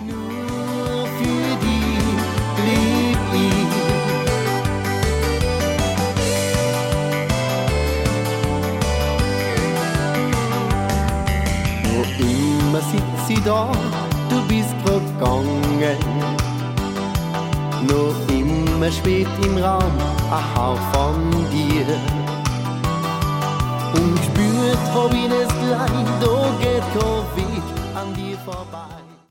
Nur für dich leb ich. Wo immer sitz ich da, du bist grad gegangen. Noch immer schwebt im Raum ein Hauch von dir.